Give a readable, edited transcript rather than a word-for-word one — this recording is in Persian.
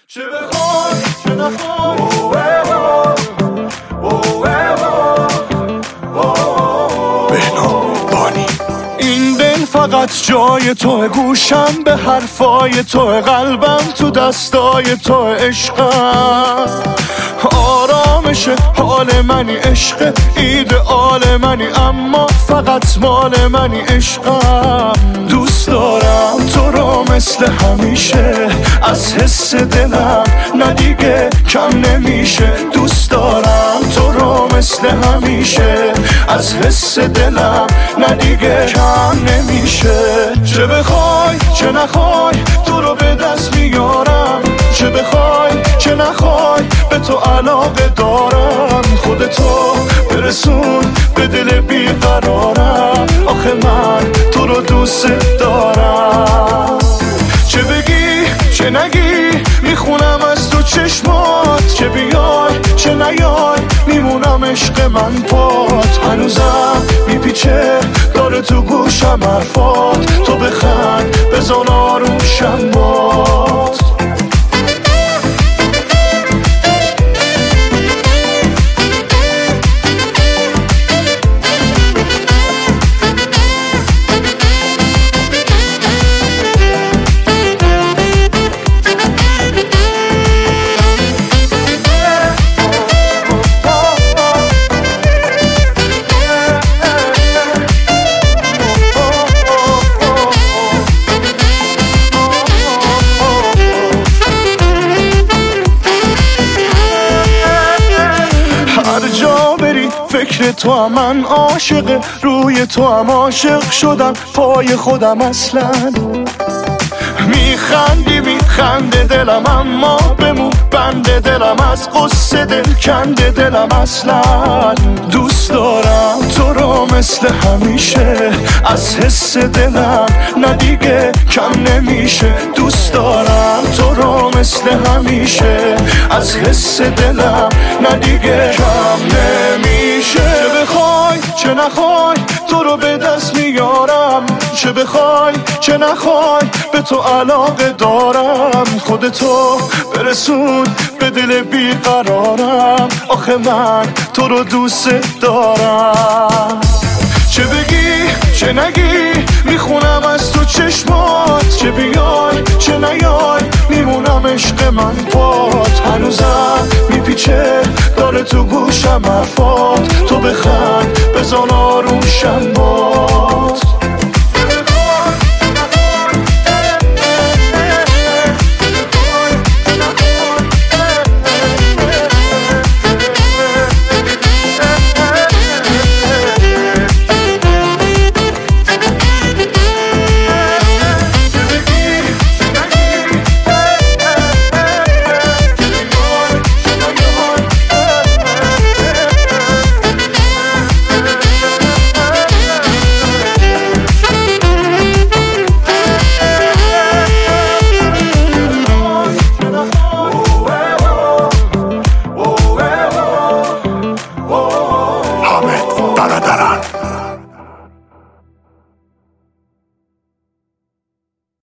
چه بخوای چه نخوای این دل فقط جای تو، گوشم به حرفای تو، قلبم تو دستای تو، عشقم آرامش حال منی، عشق ایدئال منی، اما فقط مال منی، عشقم دوست دارم تو رو مثل همیشه، از حس دلم نه دیگه کم نمیشه، دوست دارم تو رو مثل همیشه، از حس دلم نه دیگه کم نمیشه. چه بخوای چه نخوای تو رو به دست میارم، چه بخوای چه نخوای به تو علاقه دارم، خودتو برسون به دل بیقرارم، آخه من تو رو دوست دارم. چه بگی چه نگی میخونم از تو چشمات، چه بیای چه نیای میمونم عشق من پات، هنوزم میپیچه داره تو گوشم حرفات، تو بخند بزن آروم شمات. فکر تو هم من عاشق، روی تو هم عاشق شدم، پای خودم اصلا میخنده دلم، اما بمون بنده دلم، از قصه دل کنده دلم، اصلا دوست دارم تو رو مثل همیشه، از حس دلم نه دیگه کم نمیشه، دوست دارم تو رو مثل همیشه، از حس دلم نه دیگه کم نمیشه. چه بخوای چه نخوای تو رو به دست میارم، چه بخوای چه نخوای به تو علاقه دارم، خودتو برسون به دل بیقرارم، آخه من تو رو دوست دارم. چه بگی چه نگی میخونم از تو چشمات، چه بیای چه نیای میمونم عشق من پات، هنوزم میپیچه داره تو گوشم حرفات، تو بخند بزن آروم شمات.